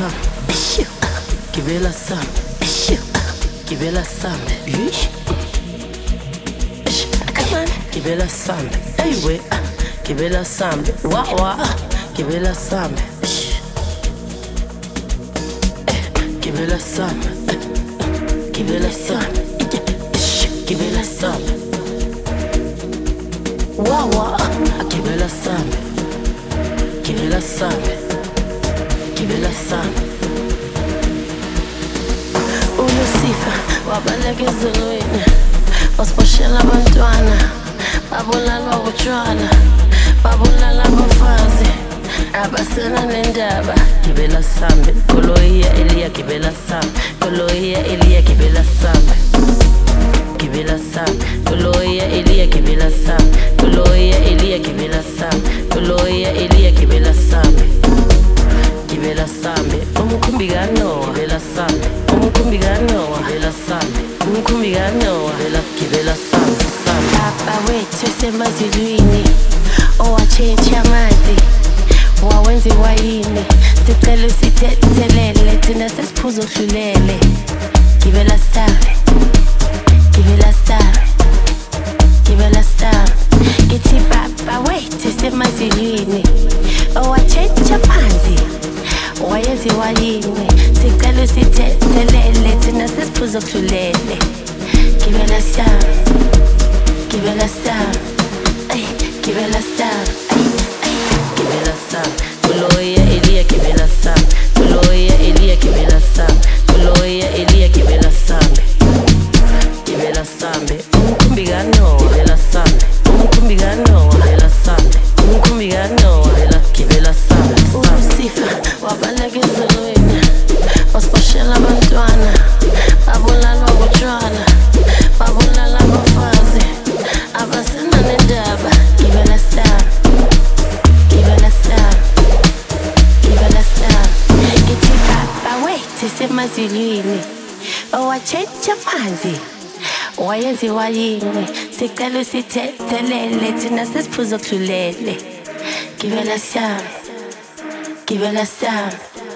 some. Gibela some. Gibela some. Come on, gibela some. Anyway, gibela some. Wah. Gibela some. Gibela some. Gibela some. Gibela some. Wah. Gibela some. Gibela some. Gibela some. uLucifer wabaleka ezulwini wasiboshela abantwana babulala utshwala babulala abafazi abasena nendaba gibela sambe kolohiya eliya gibela sambe kolohiya eliya gibela sambe gibela sambe kolohiya eliya gibela sambe kolohiya eliya gibela sambe kolohiya eliya gibela sambe gibela sambe umkhumbigano gibela sambe umkhumbigano gibela sambe umkhumbigano gibela sambe Papa wethu semazilwini owatshentsha amanzi wawenziwa yini sicela usithethelele thina sesiphuza udlulele gibela sambe gibela sambe gibela sambe ngithi Papa wethu semazilwini owatshentsha amanzi wayenziwa yini sicela usithethelele thina sesiphuza udlulele gibela sambe gibela sambe gibela sambe gibela sambe kolohiya eliya gibela sambe kolohiya eliya gibela sambe kolohiya eliya gibela sambe gibela sambe umkhumbigano gibela sambe umkhumbigano gibela sambe umkhumbigano gibela sambe uLucifer wabaleka ezulwini wasiboshela abantwana babulala utshwala babulala abafazi abasena nendaba gibela sambe gibela sambe gibela sambe ngithi Papa wethu semazilwini owatshentsha amanzi wayenziwa yini sicela usithethelele thina sesiphuza udlulele gibela sambe gibela sambe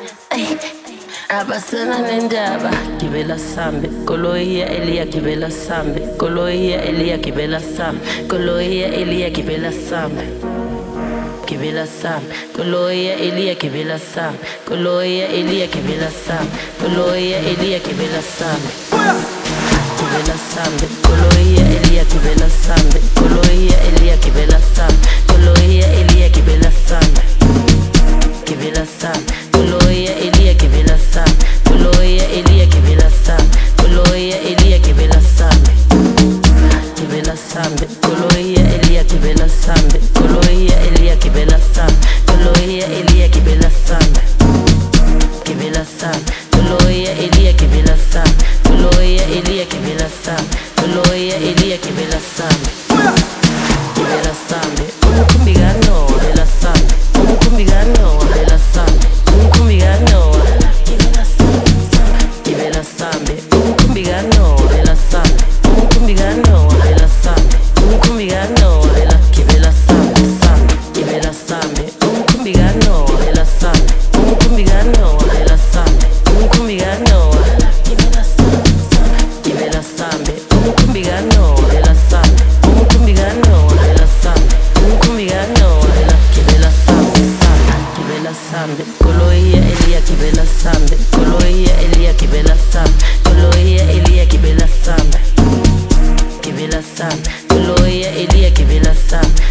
abasena nendaba gibela sambe kolohiya eliya gibela sambe kolohiya eliya gibela sambe kolohiya eliya gibela sambe gibela sambe kolohiya eliya gibela sambe kolohiya eliya gibela sambe kolohiya eliya gibela sambe gibela sambe kolohiya eliya gibela sambe kolohiya eliya gibela sambe kolohiya eliya gibela sambe gibela sambe kolohiya eliya gibela sambe kolohiya eliya gibela sambe kolohiya eliya gibela sambe gibela sambe kolohiya eliya gibela sambe kolohiya eliya gibela sambe kolohiya eliya gibela sambe gibela sambe kolohiya eliya gibela sambe kolohiya eliya gibela sambe kolohiya eliya gibela sambe gibela sambe umkhumbigano gibela sambe umkhumbigano gibela sambe umkhumbigano gibela sambe gibela sambe umkhumbigano gibela sambe umkhumbigano gibela sambe umkhumbigano gibela sambe sambe gibela sambe umkhumbigano gibela sambe umkhumbigano gibela sambe umkhumbigano gibela sambe gibela sambe umkhumbigano gibela sambe umkhumbigano gibela sambe umkhumbigano gibela sambe sambe gibela sambe kolohiya eliya gibela sambe kolohiya eliya gibela sambe kolohiya eliya gibela sambe gibela sambe kolohiya eliya gibela sambe